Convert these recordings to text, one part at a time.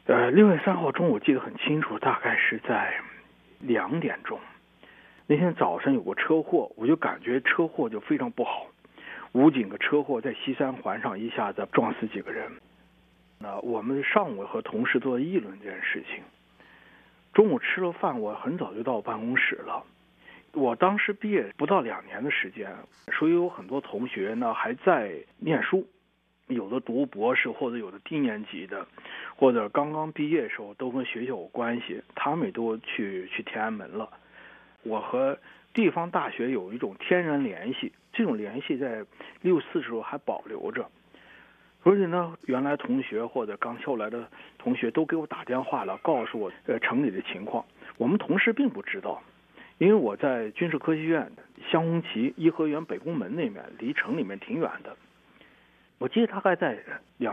6月3号中午记得很清楚，大概是在2点钟。那天早上有个车祸，我就感觉车祸就非常不好。武警个车祸在西三环上一下子撞死几个人。我们上午和同事都在议论这件事情。中午吃了饭，我很早就到办公室了。我当时毕业不到2年的时间，所以有很多同学呢还在念书，有的读博士，或者有的低年级的，或者刚刚毕业的时候都跟学校有关系，他们也都去天安门了。我和地方大学有一种天然联系，这种联系在64时候还保留着。所以呢，原来同学或者刚修来的同学都给我打电话了，告诉我城里的情况。我们同事并不知道，因为我在军事科学院香红旗颐和园北宫门那边，离城里面挺远的。我记得大概在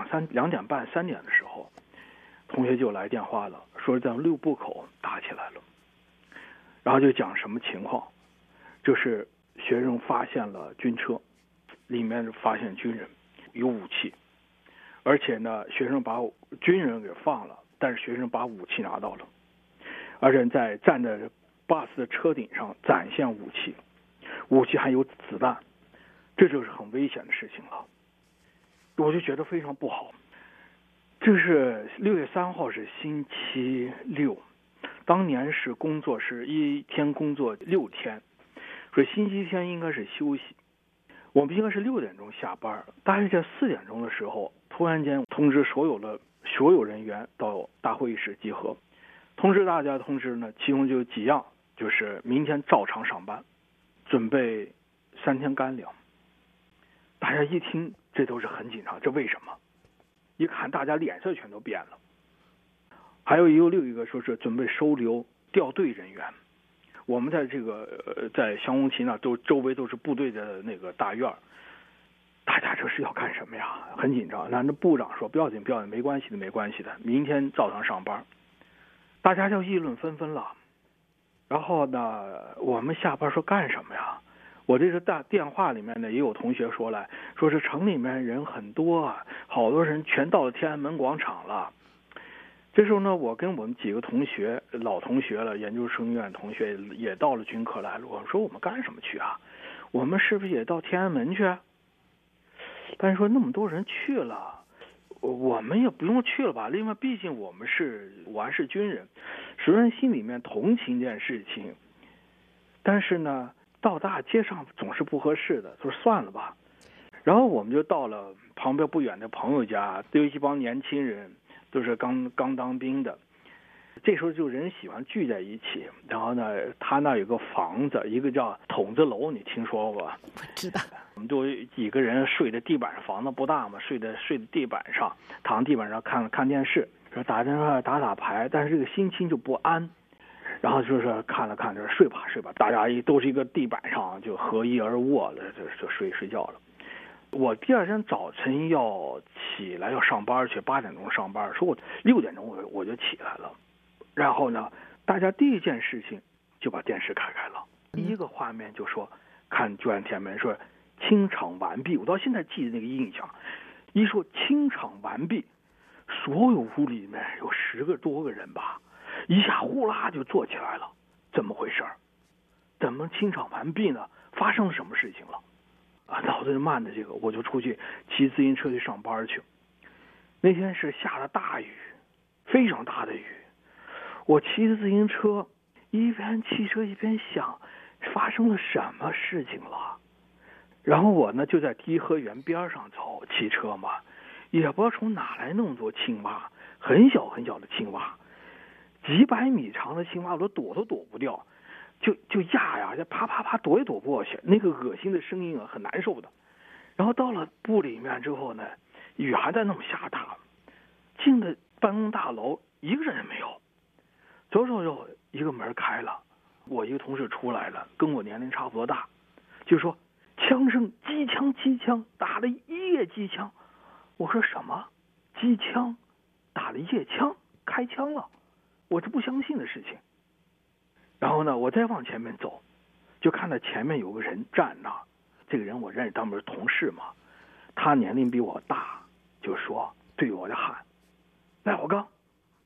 2点半3点的时候，同学就来电话了，说在6步口打起来了，然后就讲什么情况，就是学生发现了军车，里面发现军人有武器，而且呢，学生把军人给放了，但是学生把武器拿到了，而且站在 bus 的车顶上展现武器，武器还有子弹，这就是很危险的事情了。我就觉得非常不好。这是6月3号是星期六，当年是工作是一天工作6天，所以星期天应该是休息。我们应该是6点钟下班，大约在4点钟的时候，突然间通知所有人员到大会议室集合。通知大家的通知呢，其中就有几样，就是明天照常上班，准备3天干粮。大家一听，这都是很紧张，这为什么？一看大家脸色全都变了。还有另一个说是准备收留调队人员。我们在这个在香红旗呢，周围都是部队的那个大院，大家这是要干什么呀？很紧张。那部长说不要紧，没关系的，明天照常上班。大家就议论纷纷了。然后呢，我们下班说干什么呀？我这个电话里面呢，也有同学说来，说是城里面人很多啊，好多人全到了天安门广场了。这时候呢，我跟我们几个同学，老同学了，研究生院同学也到了军科来了。我说我们干什么去啊？我们是不是也到天安门去啊？但是说那么多人去了，我们也不用去了吧？另外，毕竟我还是军人，虽然心里面同情这件事情，但是呢，到大街上总是不合适的，就算了吧。然后我们就到了旁边不远的朋友家，都有一帮年轻人，都是刚当兵的。这时候就人喜欢聚在一起，然后呢，他那有个房子，一个叫筒子楼，你听说过吧？ 不知道。 我们都几个人睡在地板上，房子不大嘛，睡在地板上，躺地板上看电视，说打电话打牌，但是这个心情就不安。然后就是看了看，就是睡吧，大家都是一个地板上就合衣而卧了，就睡觉了。我第二天早晨要起来要上班去，8点钟上班，说我6点钟我就起来了。然后呢，大家第一件事情就把电视开了，第一个画面就说看救援天安门，说清场完毕。我到现在记得那个印象，一说清场完毕，所有屋里面有10多个人吧，一下呼啦就坐起来了。怎么回事？怎么清场完毕呢？发生了什么事情了？脑子就慢的这个，我就出去骑自行车去上班去。那天是下了大雨，非常大的雨。我骑着自行车，一边骑车一边想，发生了什么事情了。然后我呢就在颐和园边上走，骑车嘛，也不知道从哪来那么多青蛙，很小很小的青蛙，几百米长的青蛙，我躲都躲不掉，就压，就啪啪啪躲也躲不过去，那个恶心的声音很难受的。然后到了部里面之后呢，雨还在那么下大，进了办公大楼，一个人也没有。走一个门开了，我一个同事出来了，跟我年龄差不多大，就说枪声，机枪打了一夜机枪。我说什么？机枪打了夜枪，开枪了？我这不相信的事情。然后呢，我再往前面走，就看到前面有个人站那，这个人我认识，他们是同事嘛，他年龄比我大，就说对我就喊赖火刚，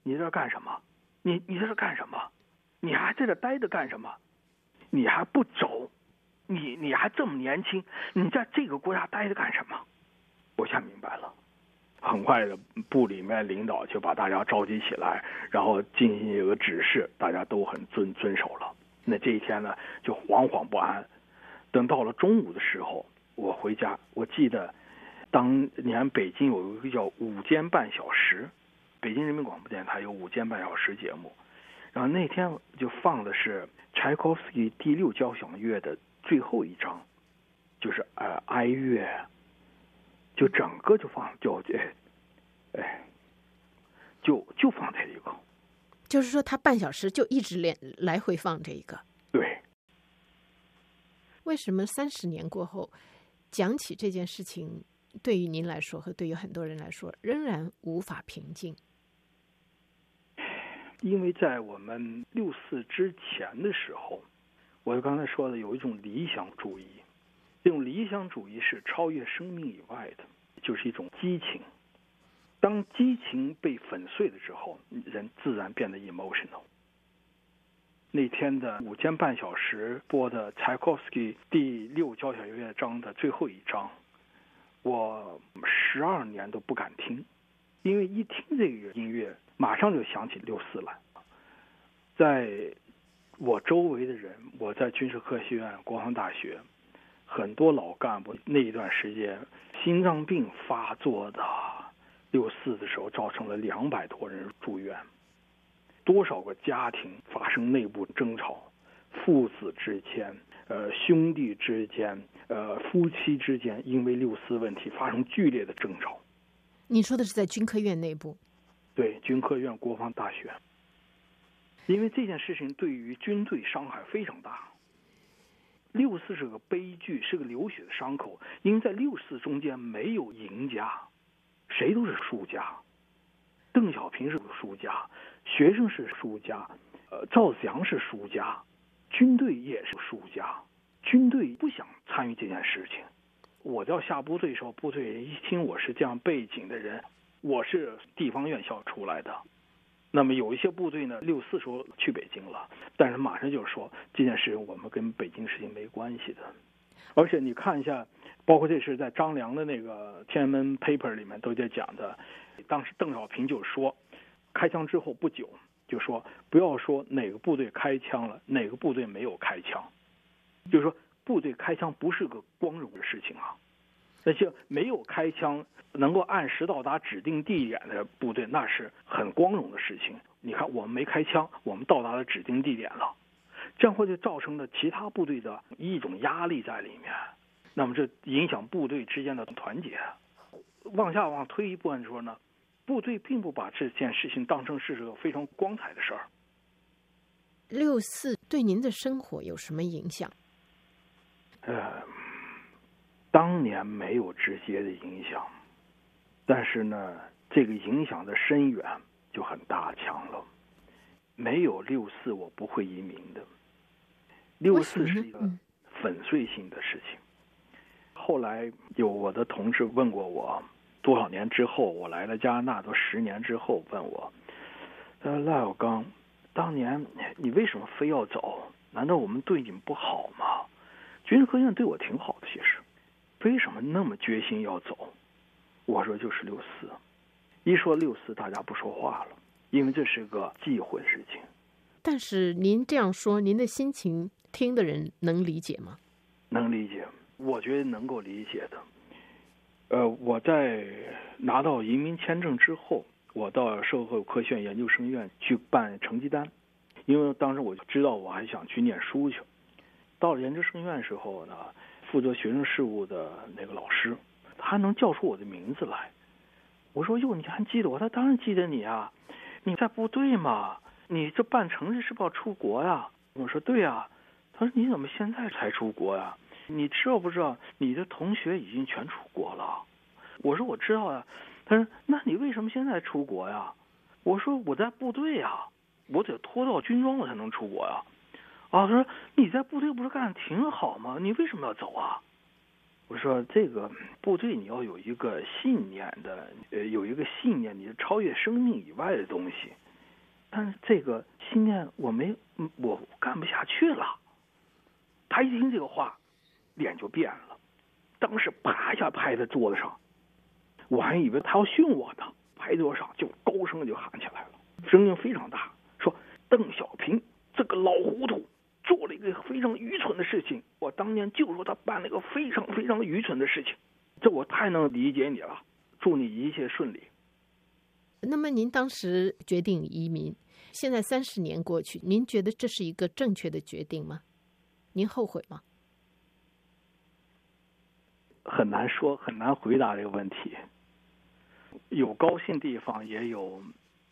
你在这干什么？你在这干什么？你还在这待着干什么？你还不走？你还这么年轻，你在这个国家待着干什么？我现在明白了。很快的，部里面领导就把大家召集起来，然后进行一个指示，大家都很遵守了。那这一天呢，就惶惶不安。等到了中午的时候，我回家，我记得当年北京有一个叫午间半小时，北京人民广播电台有午间半小时节目，然后那天就放的是柴可夫斯基第6交响乐的最后一章，就是哀乐，就整个就放就放这一个， 就是说他半小时就一直来回放这一个。 对。 为什么30年过后讲起这件事情，对于您来说和对于很多人来说仍然无法平静？ 因为在我们64之前的时候，我刚才说的有一种理想主义，这种理想主义是超越生命以外的，就是一种激情。当激情被粉碎了之后，人自然变得 emotional。那天的午间半小时播的柴可夫斯基第6交响乐章的最后一章，我12年都不敢听，因为一听这个音乐，马上就想起64来。在我周围的人，我在军事科学院、国防大学，很多老干部那一段时间心脏病发作的，64的时候造成了200多人住院。多少个家庭发生内部争吵，父子之间、兄弟之间、夫妻之间，因为64问题发生剧烈的争吵。 你说的是在军科院内部？ 对，军科院、国防大学。因为这件事情对于军队伤害非常大。64是个悲剧，是个流血的伤口，因为在64中间没有赢家，谁都是输家。邓小平是输家，学生是输家，赵子阳是输家，军队也是输家。军队不想参与这件事情。我要下部队的时候，部队人一听我是这样背景的人，我是地方院校出来的。那么有一些部队呢，64时候去北京了，但是马上就是说这件事情我们跟北京事情没关系的。而且你看一下，包括这是在张良的那个天安门 paper 里面都在讲的。当时邓小平就说，开枪之后不久就说，不要说哪个部队开枪了，哪个部队没有开枪，就是说部队开枪不是个光荣的事情啊。那些没有开枪能够按时到达指定地点的部队，那是很光荣的事情。你看我们没开枪，我们到达了指定地点了，这样会就造成了其他部队的一种压力在里面，那么这影响部队之间的团结。往推一步来说呢，部队并不把这件事情当成是个非常光彩的事儿。 64对您的生活有什么影响？ 当年没有直接的影响，但是呢，这个影响的深远就很大强了。没有64，我不会移民的。64是一个粉碎性的事情。后来有我的同事问过我，多少年之后，我来了加拿大都10年之后问我，赖小刚，当年你为什么非要走？难道我们对你们不好吗？军事科学院对我挺好的，其实为什么那么决心要走？我说就是64。一说64，大家不说话了，因为这是个忌讳的事情。 但是您这样说，您的心情听的人能理解吗？ 能理解，我觉得能够理解的。我在拿到移民签证之后，我到社会科学院研究生院去办成绩单，因为当时我就知道我还想去念书去。到了研究生院的时候呢，负责学生事务的那个老师，他还能叫出我的名字来。我说哟，你还记得我？他当然记得你啊，你在部队嘛，你这办成绩是不是要出国呀？我说对呀。他说你怎么现在才出国呀？你知道不知道你的同学已经全出国了？我说我知道呀。他说那你为什么现在出国呀？我说我在部队呀，我得脱掉军装我才能出国呀。他说你在部队不是干得挺好吗？你为什么要走啊？我说这个部队你要有一个信念的，有一个信念，你是超越生命以外的东西。 但是这个信念我干不下去了。他一听这个话，脸就变了，当时啪一下拍在桌子上，我还以为他要训我呢，拍桌上就高声就喊起来了，声音非常大，说邓小平这个老糊涂做了一个非常愚蠢的事情，我当年就说他办了一个非常非常愚蠢的事情，这我太能理解你了，祝你一切顺利。 那么您当时决定移民，现在30年过去，您觉得这是一个正确的决定吗？您后悔吗？ 很难说，很难回答这个问题。有高兴地方，也有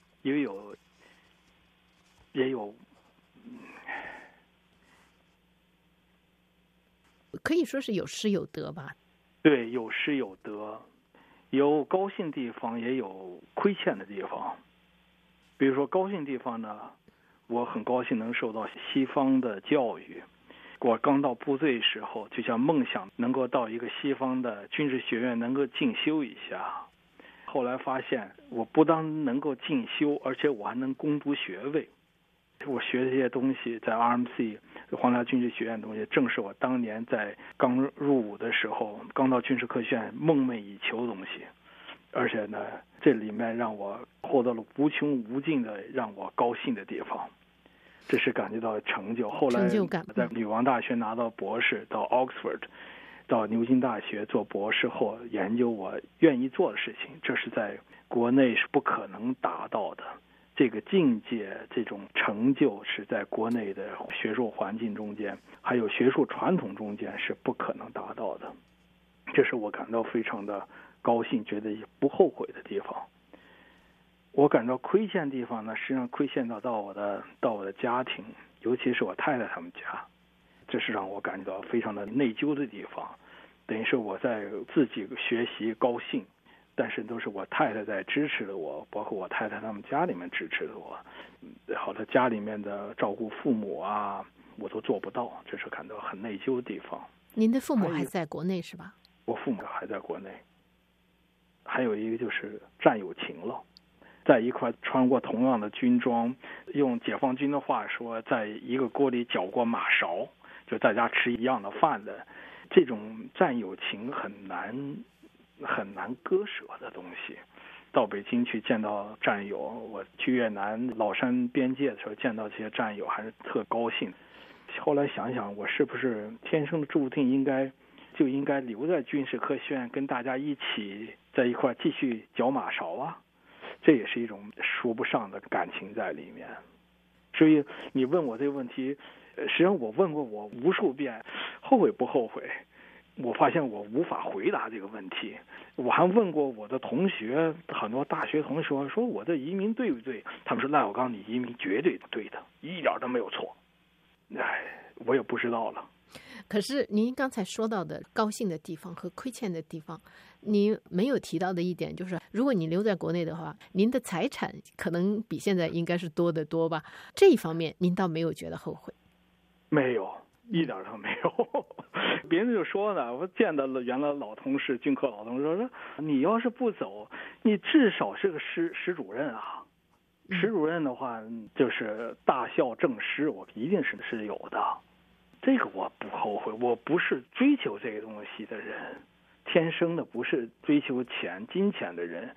可以说是有失有得吧。 对，有失有得，有高兴地方，也有亏欠的地方。比如说高兴地方呢，我很高兴能受到西方的教育。我刚到部队时候，就像梦想能够到一个西方的军事学院能够进修一下。后来发现，我不但能够进修，而且我还能攻读学位。我学的这些东西，在 RMC 皇家军事学院的东西，正是我当年在刚入伍的时候，刚到军事科学院梦寐以求的东西。而且呢，这里面让我获得了无穷无尽的让我高兴的地方。这是感觉到成就。后来在女王大学拿到博士，到 Oxford， 到牛津大学做博士后，研究我愿意做的事情，这是在国内是不可能达到的。这个境界，这种成就是在国内的学术环境中间，还有学术传统中间是不可能达到的。这是我感到非常的高兴，觉得不后悔的地方。我感到亏欠的地方呢，实际上亏欠到我的家庭，尤其是我太太他们家，这是让我感到非常的内疚的地方。等于是我在自己学习高兴，但是都是我太太在支持着我，包括我太太他们家里面支持着我。好的，家里面的照顾父母啊，我都做不到，这是感到很内疚的地方。 您的父母还在国内是吧？ 我父母还在国内。还有一个就是战友情了。在一块穿过同样的军装，用解放军的话说，在一个锅里搅过马勺，就大家吃一样的饭的，这种战友情很难割舍的东西。到北京去见到战友，我去越南老山边界的时候见到这些战友，还是特高兴。后来想想，我是不是天生的注定应该留在军事科学院，跟大家一起在一块继续搅马勺啊？这也是一种说不上的感情在里面。所以你问我这个问题，实际上我问过我无数遍，后悔不后悔？我发现我无法回答这个问题。我还问过我的同学，很多大学同学说我这移民对不对？他们说赖小刚，你移民绝对对的，一点都没有错。我也不知道了。 可是您刚才说到的高兴的地方和亏欠的地方，您没有提到的一点就是，如果你留在国内的话，您的财产可能比现在应该是多得多吧？这一方面您倒没有觉得后悔？ 没有，一点都没有。别人就说呢，我见到了原来老同事，军科老同事说，你要是不走，你至少是个师主任啊。师主任的话，就是大校正师，我一定是有的。这个我不后悔，我不是追求这个东西的人，天生的不是追求金钱的人，